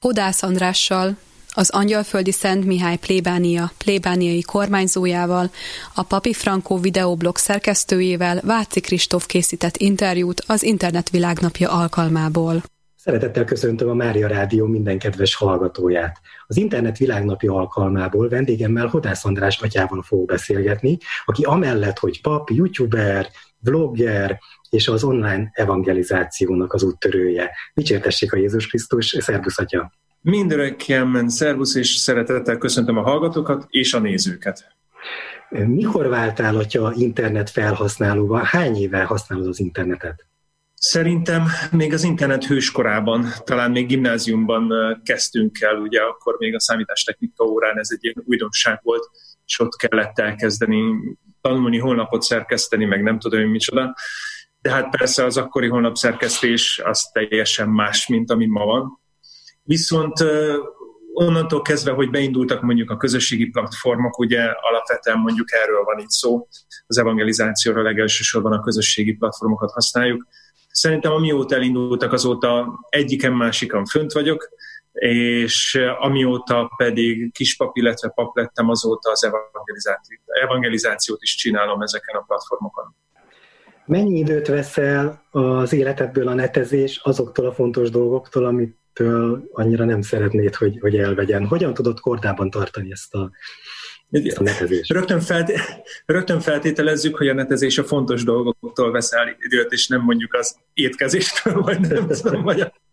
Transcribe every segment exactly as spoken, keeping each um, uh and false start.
Hodász Andrással, az Angyalföldi Szent Mihály plébánia plébániai kormányzójával, a Papi Franco videoblog szerkesztőjével Váci Kristóf készített interjút az Internet Világnapja alkalmából. Szeretettel köszöntöm a Mária Rádió minden kedves hallgatóját. Az Internet Világnapja alkalmából vendégemmel Hodász András atyával fogok beszélgetni, aki amellett, hogy pap, youtuber, vlogger és az online evangelizációnak az úttörője. Dicsértessék a Jézus Krisztus, szervusz atya! Mindörökképpen szervusz, és szeretettel köszöntöm a hallgatókat és a nézőket. Mikor váltál, atya, internet felhasználóval? Hány éve használod az internetet? Szerintem még az internet hőskorában, talán még gimnáziumban kezdtünk el, ugye akkor még a számítástechnika órán ez egy ilyen újdonság volt, és ott kellett elkezdeni tanulni, honlapot szerkeszteni, meg nem tudom, hogy micsoda. De hát persze az akkori honlapszerkesztés az teljesen más, mint ami ma van. Viszont onnantól kezdve, hogy beindultak mondjuk a közösségi platformok, ugye alapvetően mondjuk erről van itt szó, az evangelizációra legelsősorban a közösségi platformokat használjuk. Szerintem amióta elindultak, azóta egyiken másikan fönt vagyok, és amióta pedig kispap, illetve pap lettem, azóta az evangelizációt, evangelizációt is csinálom ezeken a platformokon. Mennyi időt veszel az életedből a netezés azoktól a fontos dolgoktól, amitől annyira nem szeretnéd, hogy, hogy elvegyen? Hogyan tudod kordában tartani ezt a, ezt a netezést? Rögtön, felté- rögtön feltételezzük, hogy a netezés a fontos dolgoktól veszel időt, és nem mondjuk az étkezéstől, vagy nem tudom, vagy a...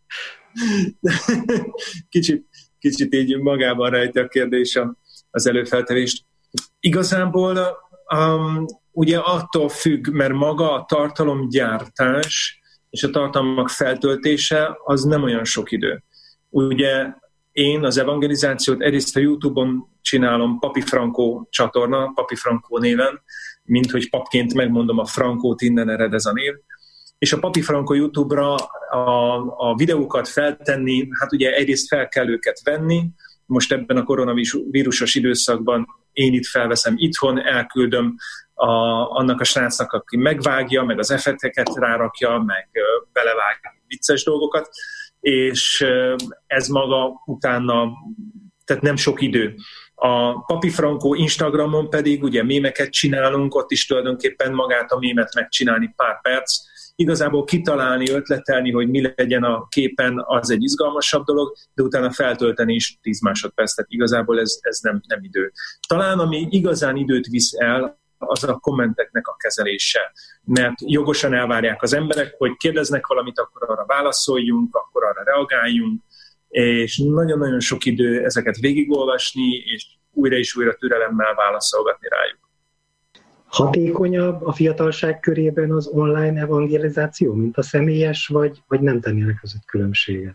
kicsit, kicsit így magában rejti a kérdés az előfeltevést. Igazából um, ugye attól függ, mert maga a tartalomgyártás és a tartalmak feltöltése az nem olyan sok idő. Ugye én az evangelizációt egyrészt a YouTube-on csinálom, Papi Franco csatorna, Papi Franco néven, mint hogy papként megmondom a Frankót, innen ered ez a név. És a Papi Franco YouTube-ra a, a videókat feltenni, hát ugye egyrészt fel kell őket venni, most ebben a koronavírusos időszakban én itt felveszem itthon, elküldöm a, annak a srácnak, aki megvágja, meg az effekteket rárakja, meg belevág vicces dolgokat, és ez maga utána, tehát nem sok idő. A Papi Franco Instagramon pedig ugye mémeket csinálunk, ott is tulajdonképpen magát a mémet megcsinálni pár perc. Igazából kitalálni, ötletelni, hogy mi legyen a képen, az egy izgalmasabb dolog, de utána feltölteni is tíz másodperc, tehát igazából ez, ez nem, nem idő. Talán ami igazán időt visz el, az a kommenteknek a kezelése. Mert jogosan elvárják az emberek, hogy kérdeznek valamit, akkor arra válaszoljunk, akkor arra reagáljunk, és nagyon-nagyon sok idő ezeket végigolvasni, és újra és újra türelemmel válaszolgatni rájuk. Hatékonyabb a fiatalság körében az online evangelizáció, mint a személyes, vagy, vagy nem tennének között különbséget?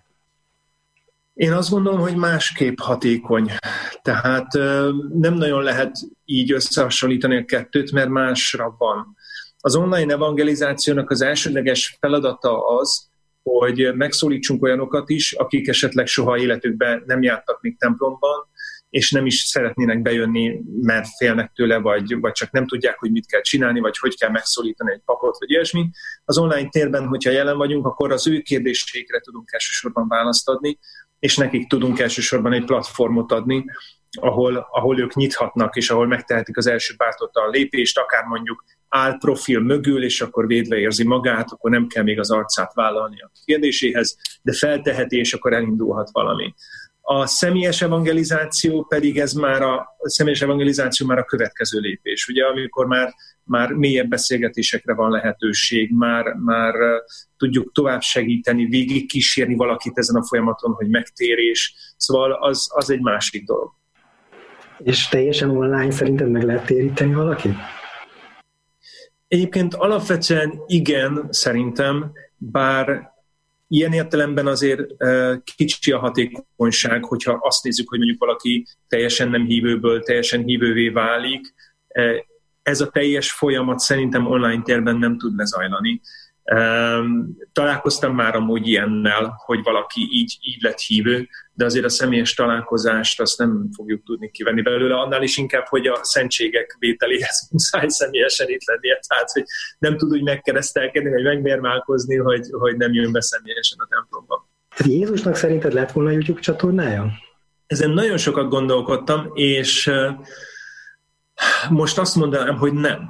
Én azt gondolom, hogy másképp hatékony. Tehát nem nagyon lehet így összehasonlítani a kettőt, mert másra van. Az online evangelizációnak az elsődleges feladata az, hogy megszólítsunk olyanokat is, akik esetleg soha életükben nem jártak még templomban, és nem is szeretnének bejönni, mert félnek tőle, vagy, vagy csak nem tudják, hogy mit kell csinálni, vagy hogy kell megszólítani egy papot, vagy ilyesmi. Az online térben, hogyha jelen vagyunk, akkor az ő kérdéseikre tudunk elsősorban választ adni, és nekik tudunk elsősorban egy platformot adni, ahol, ahol ők nyithatnak, és ahol megtehetik az első bátortalan lépést, akár mondjuk áll profil mögül, és akkor védve érzi magát, akkor nem kell még az arcát vállalni a kérdéséhez, de felteheti, és akkor elindulhat valami. A személyes evangelizáció pedig ez már a, a személyes evangelizáció már a következő lépés. Ugye, amikor már, már mélyebb beszélgetésekre van lehetőség, már, már tudjuk tovább segíteni, végig kísérni valakit ezen a folyamaton, hogy megtérés. Szóval az, az egy másik dolog. És teljesen online szerinted meg lehet téríteni valakit? Egyébként alapvetően igen, szerintem, bár ilyen értelemben azért kicsi a hatékonyság, hogyha azt nézzük, hogy mondjuk valaki teljesen nem hívőből, teljesen hívővé válik. Ez a teljes folyamat szerintem online térben nem tud lezajlani. Találkoztam már amúgy ilyennel, hogy valaki így, így lett hívő, de azért a személyes találkozást azt nem fogjuk tudni kivenni belőle, annál is inkább, hogy a szentségek vételéhez muszáj személyesen itt lennie, tehát hogy nem tud úgy megkeresztelkedni, vagy megmérmálkozni, hogy, hogy nem jön be személyesen a templomba. Tehát Jézusnak szerinted lett volna YouTube csatornája? Ezen nagyon sokat gondolkodtam, és most azt mondanám, hogy nem.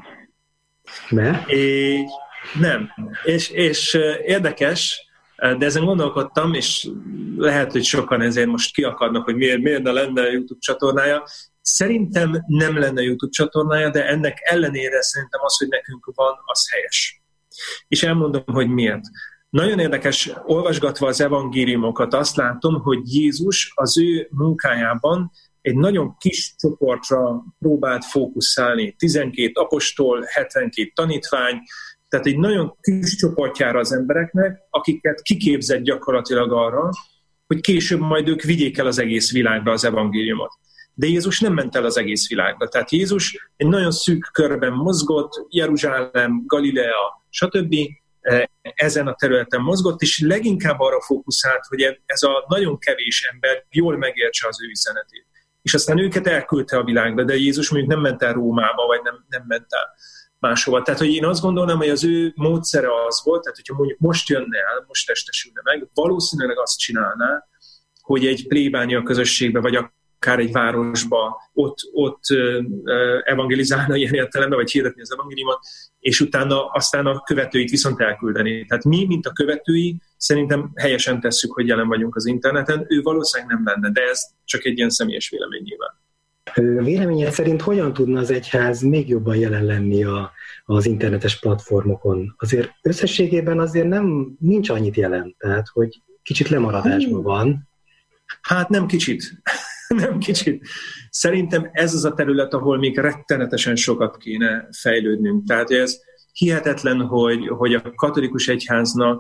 Mert? É, nem. És, és érdekes, de ezen gondolkodtam, és lehet, hogy sokan ezért most kiakadnak, hogy miért, miért ne lenne YouTube csatornája. Szerintem nem lenne YouTube csatornája, de ennek ellenére szerintem az, hogy nekünk van, az helyes. És elmondom, hogy miért. Nagyon érdekes, olvasgatva az evangéliumokat azt látom, hogy Jézus az ő munkájában egy nagyon kis csoportra próbált fókuszálni. tizenkét apostol, hetvenkét tanítvány, tehát egy nagyon kis csoportjára az embereknek, akiket kiképzett gyakorlatilag arra, hogy később majd ők vigyék el az egész világba az evangéliumot. De Jézus nem ment el az egész világba. Tehát Jézus egy nagyon szűk körben mozgott, Jeruzsálem, Galilea, stb. Ezen a területen mozgott, és leginkább arra fókuszált, hogy ez a nagyon kevés ember jól megértse az ő üzenetét. És aztán őket elküldte a világba, de Jézus mondjuk nem ment el Rómába, vagy nem, nem ment el máshova. Tehát, hogy én azt gondolnám, hogy az ő módszere az volt, tehát, hogyha mondjuk most jönne el, most testesülne meg, valószínűleg azt csinálná, hogy egy plébánia közösségbe, vagy akár egy városba ott, ott evangelizálna ilyen értelemben, vagy hirdetni az evangéliumot, és utána aztán a követőit viszont elküldeni. Tehát mi, mint a követői, szerintem helyesen tesszük, hogy jelen vagyunk az interneten, ő valószínűleg nem lenne, de ez csak egy ilyen személyes vélemény nyilván. Véleményed szerint hogyan tudna az egyház még jobban jelen lenni a, az internetes platformokon? Azért összességében azért nem, nincs annyit jelen, tehát hogy kicsit lemaradásban van. Hát nem kicsit. Nem kicsit. Szerintem ez az a terület, ahol még rettenetesen sokat kéne fejlődnünk. Tehát ez hihetetlen, hogy, hogy a katolikus egyháznak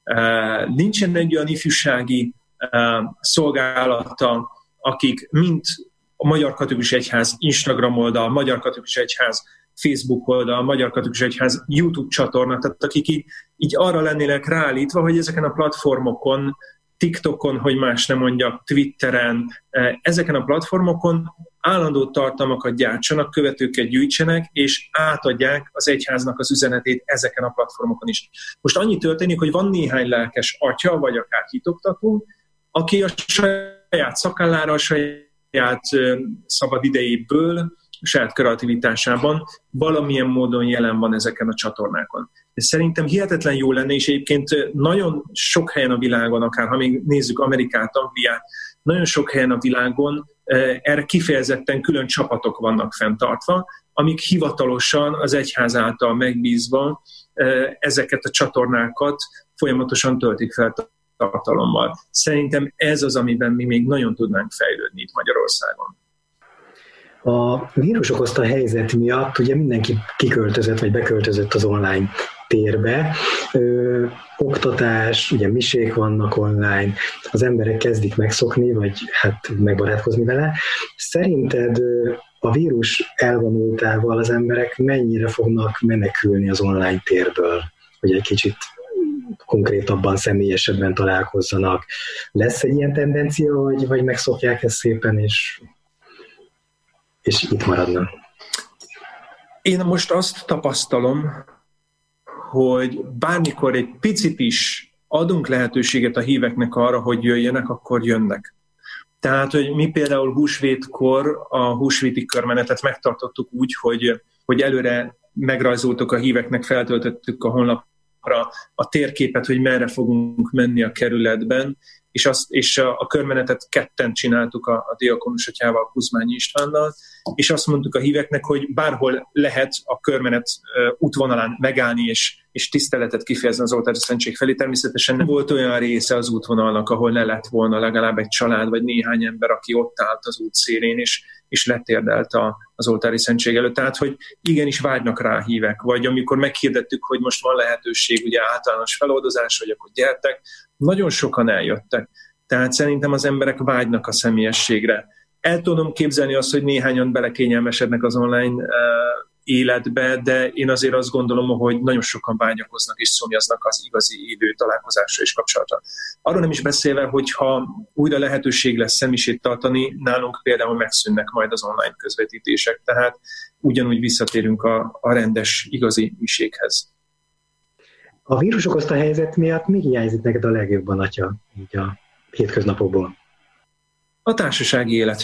uh, nincsen egy olyan ifjúsági uh, szolgálata, akik mint a Magyar Katolikus Egyház Instagram oldal, Magyar Katolikus Egyház Facebook oldal, Magyar Katolikus Egyház YouTube csatorna, tehát akik így, így arra lennének ráállítva, hogy ezeken a platformokon, TikTokon, hogy más nem mondjak, Twitteren, ezeken a platformokon állandó tartalmakat gyártsanak, követőket gyűjtsenek, és átadják az egyháznak az üzenetét ezeken a platformokon is. Most annyi történik, hogy van néhány lelkes atya, vagy akár hitoktató, aki a saját szakállára, a saját szabad idejéből, a saját kreativitásában valamilyen módon jelen van ezeken a csatornákon. De szerintem hihetetlen jó lenne, és egyébként nagyon sok helyen a világon, akár ha még nézzük Amerikát, Angliát, nagyon sok helyen a világon erre kifejezetten külön csapatok vannak fenntartva, amik hivatalosan az egyház által megbízva ezeket a csatornákat folyamatosan töltik fel tartalommal. Szerintem ez az, amiben mi még nagyon tudnánk fejlődni itt Magyarországon. A vírus okozta helyzet miatt ugye mindenki kiköltözött, vagy beköltözött az online térbe. Ö, oktatás, ugye misék vannak online, az emberek kezdik megszokni, vagy hát megbarátkozni vele. Szerinted a vírus elvonultával az emberek mennyire fognak menekülni az online térből, hogy egy kicsit konkrétabban, személyesebben találkozzanak? Lesz egy ilyen tendencia, vagy, vagy megszokják ezt szépen, és, és itt maradnak? Én most azt tapasztalom, hogy bármikor egy picit is adunk lehetőséget a híveknek arra, hogy jöjjenek, akkor jönnek. Tehát, hogy mi például húsvétkor a húsvéti körmenetet megtartottuk úgy, hogy, hogy előre megrajzoltuk a híveknek, feltöltöttük a honlapra a térképet, hogy merre fogunk menni a kerületben, és, azt, és a, a körmenetet ketten csináltuk a, a diakonus atyával, Kuzmányi Istvánnal, és azt mondtuk a híveknek, hogy bárhol lehet a körmenet uh, útvonalán megállni és, és tiszteletet kifejezni az oltári szentség felé. Természetesen nem volt olyan része az útvonalnak, ahol ne lett volna legalább egy család vagy néhány ember, aki ott állt az út szélén, és, és letérdelt a, az oltári szentség előtt. Tehát, hogy igenis vágynak rá hívek, vagy amikor meghirdettük, hogy most van lehetőség ugye általános feloldozás, hogy akkor gyertek, nagyon sokan eljöttek. Tehát szerintem az emberek vágynak a személyességre. El tudom képzelni azt, hogy néhányan belekényelmesednek az online uh, életbe, de én azért azt gondolom, hogy nagyon sokan vágyakoznak és szomjaznak az igazi élő találkozásra és kapcsolatra. Arról nem is beszélve, hogyha újra lehetőség lesz szemmisét tartani, nálunk például megszűnnek majd az online közvetítések, tehát ugyanúgy visszatérünk a, a rendes, igazi miséghez. A vírus okozta helyzet miatt mi hiányzik neked a legjobban, atya, így a hétköznapokból? A társasági élet.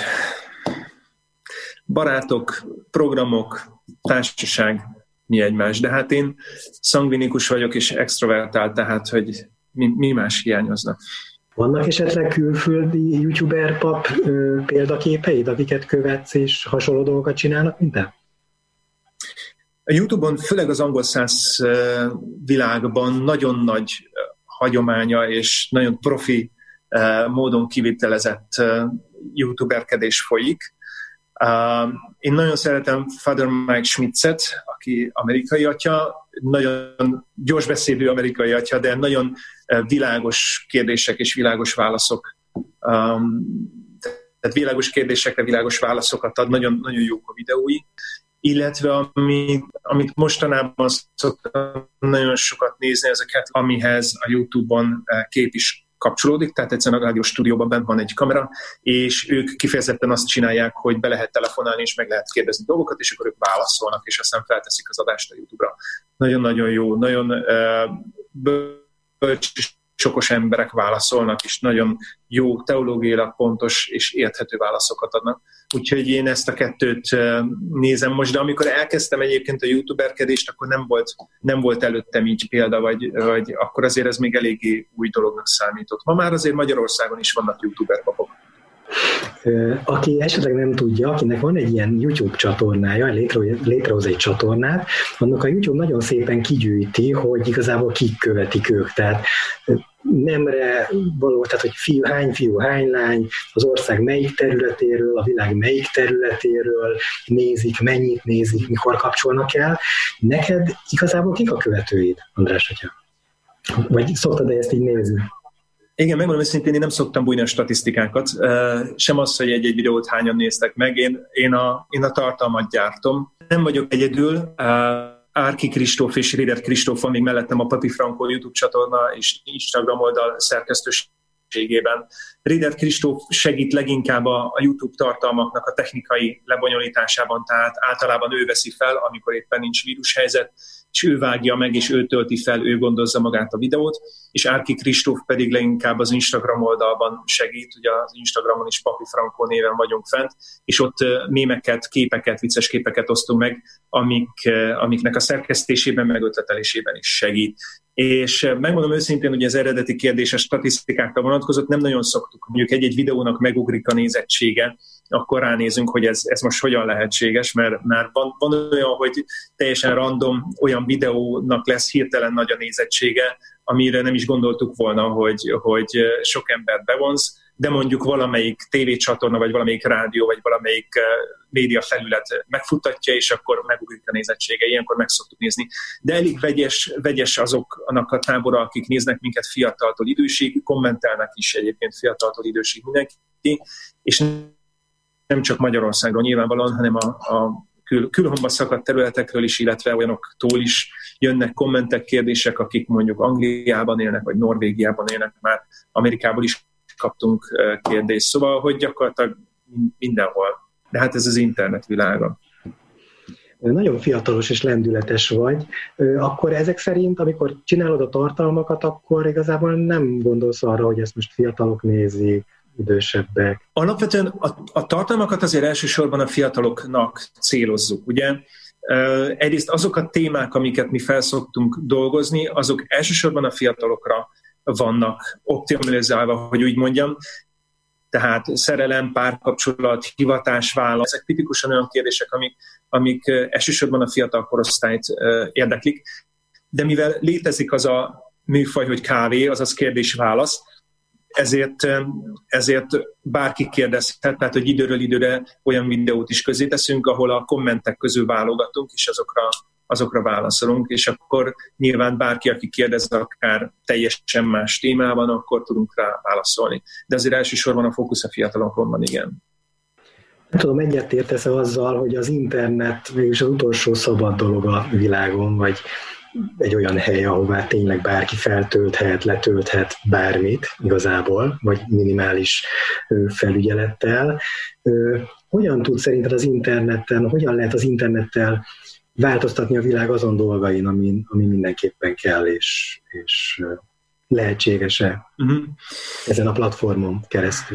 Barátok, programok, társaság, mi egymás. De hát én szangvinikus vagyok és extrovertált, tehát hogy mi, mi más hiányozna. Vannak esetleg külföldi youtuber pap ö, példaképeid, akiket követsz és hasonló dolgokat csinálnak, mint te? A YouTube-on, főleg az angol száz világban nagyon nagy hagyománya és nagyon profi módon kivitelezett youtuberkedés folyik. Én nagyon szeretem Father Mike Schmitzet, aki amerikai atya, nagyon gyorsbeszédű amerikai atya, de nagyon világos kérdések és világos válaszok. Tehát világos kérdésekre világos válaszokat ad, nagyon, nagyon jók a videói. Illetve amit, amit mostanában szoktam nagyon sokat nézni, ezeket, amihez a YouTube-on kép is kapcsolódik, tehát egyszerűen a rádió stúdióban bent van egy kamera, és ők kifejezetten azt csinálják, hogy be lehet telefonálni, és meg lehet kérdezni dolgokat, és akkor ők válaszolnak, és aztán felteszik az adást a YouTube-ra. Nagyon-nagyon jó, nagyon uh, bölcs, sokos emberek válaszolnak, és nagyon jó, teológiailag pontos és érthető válaszokat adnak. Úgyhogy én ezt a kettőt nézem most, de amikor elkezdtem egyébként a youtuberkedést, akkor nem volt, nem volt előttem így példa, vagy, vagy akkor azért ez még eléggé új dolognak számított. Ma már azért Magyarországon is vannak youtuber papok. Aki esetleg nem tudja, akinek van egy ilyen YouTube csatornája, létrehoz egy csatornát, annak a YouTube nagyon szépen kigyűjti, hogy igazából kik követik ők. Tehát nemre való, tehát hogy fiú, hány fiú, hány lány, az ország melyik területéről, a világ melyik területéről nézik, mennyit nézik, mikor kapcsolnak el. Neked igazából kik a követőid, András atya? Vagy szoktad-e ezt így nézni? Igen, megmondom őszintén, én nem szoktam bújni a statisztikákat, sem az, hogy egy-egy videót hányan néztek meg, én, én, a, én a tartalmat gyártom. Nem vagyok egyedül, Árki Kristóf és Rieder Kristóf van még mellettem a Papi Franco YouTube csatorna és Instagram oldal szerkesztőségében. Rieder Kristóf segít leginkább a YouTube tartalmaknak a technikai lebonyolításában, tehát általában ő veszi fel, amikor éppen nincs vírushelyzet, és ő vágja meg, és ő tölti fel, ő gondozza magát a videót, és Árki Kristóf pedig leginkább az Instagram oldalban segít, ugye az Instagramon is Papi Franco néven vagyunk fent, és ott mémeket, képeket, vicces képeket osztunk meg, amik, amiknek a szerkesztésében, meg ötletelésében is segít. És megmondom őszintén, hogy az eredeti kérdés a statisztikákra vonatkozott, nem nagyon szoktuk, mondjuk egy-egy videónak megugrik a nézettsége, akkor ránézünk, hogy ez, ez most hogyan lehetséges, mert, mert van, van olyan, hogy teljesen random olyan videónak lesz hirtelen nagy a nézettsége, amire nem is gondoltuk volna, hogy, hogy sok embert bevonz, de mondjuk valamelyik tévécsatorna, vagy valamelyik rádió, vagy valamelyik média felület megfuttatja, és akkor megugrik a nézettsége, ilyenkor meg szoktuk nézni. De elég vegyes, vegyes azoknak a tábora, akik néznek minket fiataltól idősig, kommentelnek is egyébként fiataltól idősig mindenki, és nem csak Magyarországról nyilvánvalóan, hanem a, a kül, külhomba szakadt területekről is, illetve olyanoktól is jönnek kommentek, kérdések, akik mondjuk Angliában élnek, vagy Norvégiában élnek, már Amerikából is kaptunk kérdést. Szóval, hogy gyakorlatilag mindenhol. De hát ez az internet világa. Nagyon fiatalos és lendületes vagy. Akkor ezek szerint, amikor csinálod a tartalmakat, akkor igazából nem gondolsz arra, hogy ezt most fiatalok nézik, idősebbek? Alapvetően a, a tartalmakat azért elsősorban a fiataloknak célozzuk, ugye? Egyrészt azok a témák, amiket mi felszoktunk dolgozni, azok elsősorban a fiatalokra vannak optimalizálva, hogy úgy mondjam. Tehát szerelem, párkapcsolat, hivatás, válasz, ezek tipikusan olyan kérdések, amik, amik elsősorban a fiatal korosztályt érdeklik. De mivel létezik az a műfaj, hogy kávé, azaz kérdés-válasz, ezért, ezért bárki kérdezhet, tehát hogy időről időre olyan videót is közé teszünk, ahol a kommentek közül válogatunk, és azokra, azokra válaszolunk, és akkor nyilván bárki, aki kérdez akár teljesen más témában, akkor tudunk rá válaszolni. De azért elsősorban a fókusz a fiatalokon van, igen. Nem tudom, egyetértesz-e azzal, hogy az internet végülis az utolsó szabad dolog a világon, vagy egy olyan hely, ahová tényleg bárki feltölthet, letölthet bármit igazából, vagy minimális felügyelettel. Hogyan tud szerinted az interneten, hogyan lehet az internettel változtatni a világ azon dolgain, ami, ami mindenképpen kell és, és lehetséges-e uh-huh. ezen a platformon keresztül?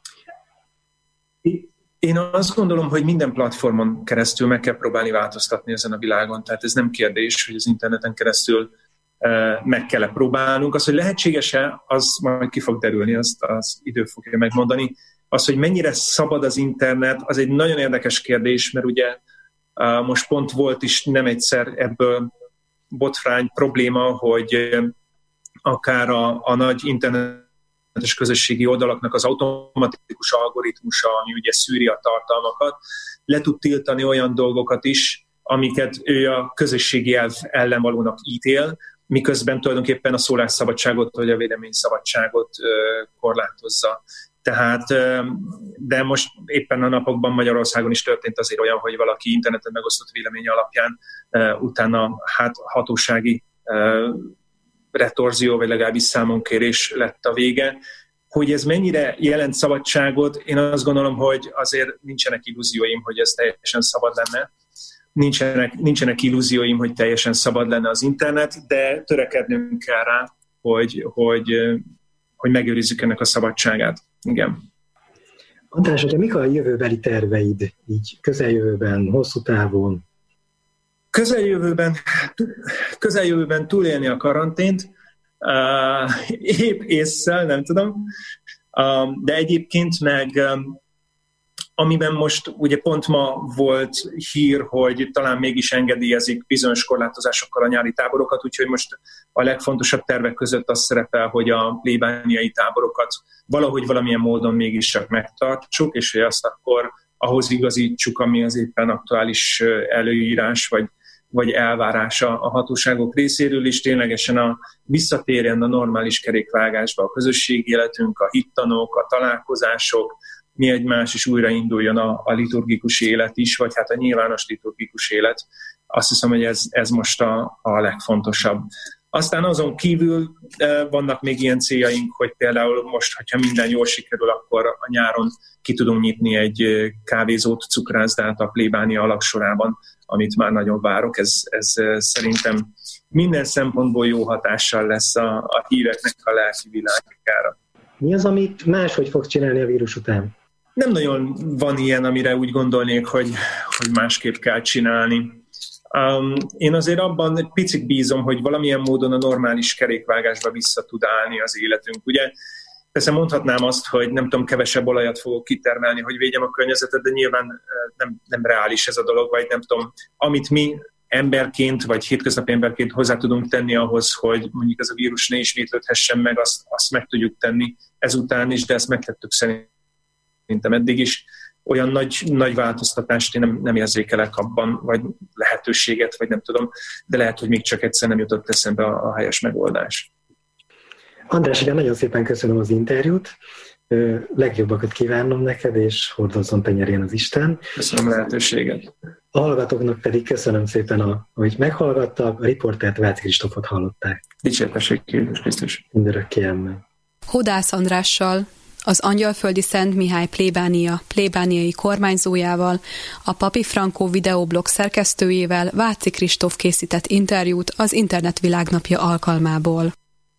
Én azt gondolom, hogy minden platformon keresztül meg kell próbálni változtatni ezen a világon. Tehát ez nem kérdés, hogy az interneten keresztül meg kell próbálnunk. Az, hogy lehetséges-e, az majd ki fog derülni, azt az idő fogja megmondani. Az, hogy mennyire szabad az internet, az egy nagyon érdekes kérdés, mert ugye most pont volt is nem egyszer ebből botrány probléma, hogy akár a, a nagy internetes közösségi oldalaknak az automatikus algoritmusa, ami ugye szűri a tartalmakat, le tud tiltani olyan dolgokat is, amiket ő a közösségi elv ellen valónak ítél, miközben tulajdonképpen a szólásszabadságot vagy a véleményszabadságot korlátozza. Tehát, de most éppen a napokban Magyarországon is történt azért olyan, hogy valaki interneten megosztott véleménye alapján utána hát hatósági retorzió, vagy legalábbis számonkérés lett a vége. Hogy ez mennyire jelent szabadságot, én azt gondolom, hogy azért nincsenek illúzióim, hogy ez teljesen szabad lenne. Nincsenek, nincsenek illúzióim, hogy teljesen szabad lenne az internet, de törekednünk kell rá, hogy, hogy, hogy megőrizzük ennek a szabadságát. Igen. András, hogy mik a jövőbeli terveid, így közeljövőben, hosszú távon? Közeljövőben, közeljövőben túlélni a karantént, uh, épp ésszel, nem tudom, uh, de egyébként meg um, amiben most ugye pont ma volt hír, hogy talán mégis engedélyezik bizonyos korlátozásokkal a nyári táborokat, úgyhogy most a legfontosabb tervek között az szerepel, hogy a plébániai táborokat valahogy valamilyen módon mégis csak megtartsuk, és hogy azt akkor ahhoz igazítsuk, ami az éppen aktuális előírás, vagy, vagy elvárása a hatóságok részéről is, ténylegesen a, visszatérjen a normális kerékvágásba a közösségi életünk, a hittanok, a találkozások, mi egymás is újrainduljon a, a liturgikus élet is, vagy hát a nyilvános liturgikus élet. Azt hiszem, hogy ez, ez most a, a legfontosabb. Aztán azon kívül vannak még ilyen céljaink, hogy például most, hogyha minden jól sikerül, akkor a nyáron ki tudunk nyitni egy kávézót, cukrászdát a plébánia alagsorában, amit már nagyon várok. Ez, ez szerintem minden szempontból jó hatással lesz a, a híveknek a lelki világára. Mi az, amit máshogy fogsz csinálni a vírus után? Nem nagyon van ilyen, amire úgy gondolnék, hogy, hogy másképp kell csinálni. Um, én azért abban egy picit bízom, hogy valamilyen módon a normális kerékvágásba vissza tud állni az életünk. Ugye persze mondhatnám azt, hogy nem tudom, kevesebb olajat fogok kitermelni, hogy védjem a környezetet, de nyilván nem, nem reális ez a dolog, vagy nem tudom, amit mi emberként, vagy hétköznapi emberként hozzá tudunk tenni ahhoz, hogy mondjuk ez a vírus ne ismétlődhessen meg, azt, azt meg tudjuk tenni ezután is, de ezt megtettük szerintem eddig is. Olyan nagy, nagy változtatást én nem, nem érzékelek abban, vagy lehetőséget, vagy nem tudom, de lehet, hogy még csak egyszer nem jutott eszembe a, a helyes megoldás. András, igen, nagyon szépen köszönöm az interjút. Legjobbakat kívánom neked, és hordozzon tenyerén az Isten. Köszönöm a lehetőséget. A hallgatóknak pedig köszönöm szépen, a, hogy meghallgattak, a riportert Váci Kristófot hallották. Dicsértessék Jézus Krisztus. Mindörökké amen. Hodász Andrással, az Angyalföldi Szent Mihály plébánia plébániai kormányzójával, a Papi Franco videoblog szerkesztőjével Váci Kristóf készített interjút az Internet Világnapja alkalmából.